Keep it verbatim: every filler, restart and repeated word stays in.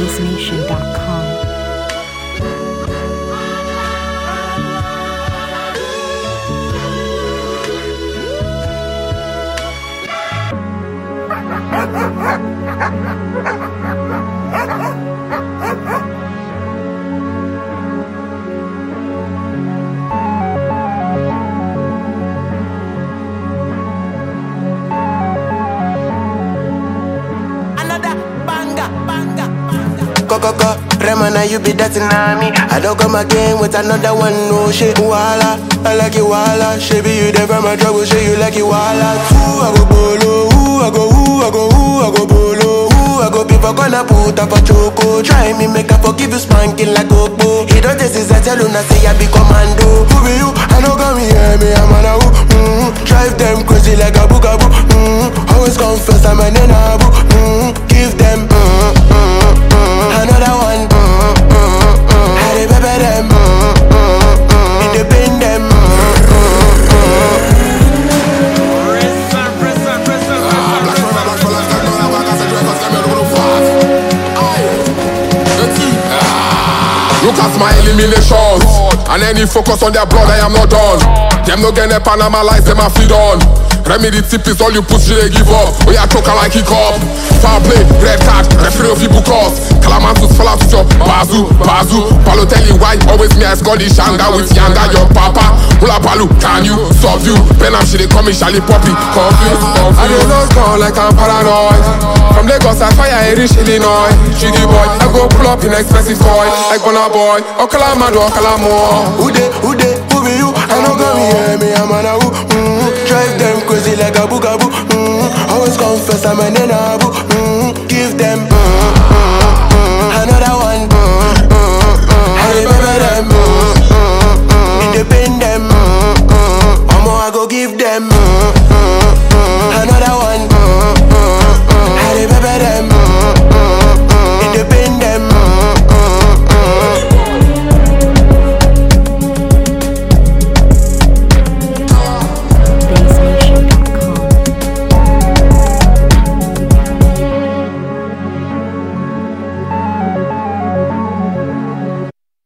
bass nation dot com. Coco, Remana, you be dancing on me. I don't come again with another one, no shit. Walla, I like you, walla. Shabby, you there from my trouble, shit, you like you, walla. Ooh, I go bolo, ooh, I go, ooh, I go, ooh, I go bolo. Ooh, I go people gonna put up a choco. Try me, make I forgive you, spanking like Opo. He don't taste his tell you, say I be commando. Who be you? I know come here, me, I'm on a who. Mm-hmm. Drive them crazy like a bookaboo. Mm-hmm. Always confess, I'm an enaboo. Mm-hmm. Give them, mm-hmm. Another one, mm, mm, mm. How they pepper them, mm, mm, mm. It depend them, mm, mm, mm. Look at my eliminations, and any focus on their blood, I am not done. Them no get a Panama lights, them a feed on. Remedy tip is all you push, they give up. Oh yeah, choke like kick up. Foul play, red card, referee of people cause. Kalamantus fall out with your bazoo, bazoo. Balotelli white, always me I score the shanga with Yanga, your papa. Hula Balu, can you solve you? Benam she they call me Charlie Poppy. Confused, confused. I don't know gone like I'm paranoid. From Lagos I fire I reach Illinois. Jiggy boy, I go pull up in expensive toy. Like Bonner boy, Okalamado, Okalamo. Who they, who they, who be you? I know come here, me I'm on a who. Mm-hmm. Drive them crazy like a bookaboo. Mm-hmm. Always confess I'm an enaboo. Mm-hmm. Give them